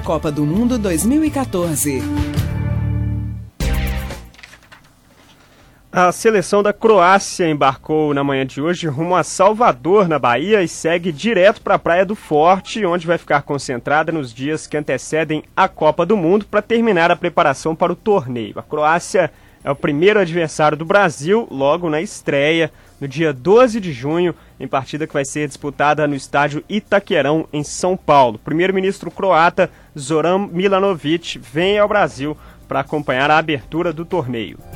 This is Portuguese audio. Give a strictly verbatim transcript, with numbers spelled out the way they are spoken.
Copa do Mundo dois mil e quatorze. A seleção da Croácia embarcou na manhã de hoje rumo a Salvador, na Bahia, e segue direto para a Praia do Forte, onde vai ficar concentrada nos dias que antecedem a Copa do Mundo para terminar a preparação para o torneio. A Croácia é o primeiro adversário do Brasil, logo na estreia, no dia doze de junho, em partida que vai ser disputada no estádio Itaquerão, em São Paulo. O primeiro-ministro croata, Zoran Milanovic, vem ao Brasil para acompanhar a abertura do torneio.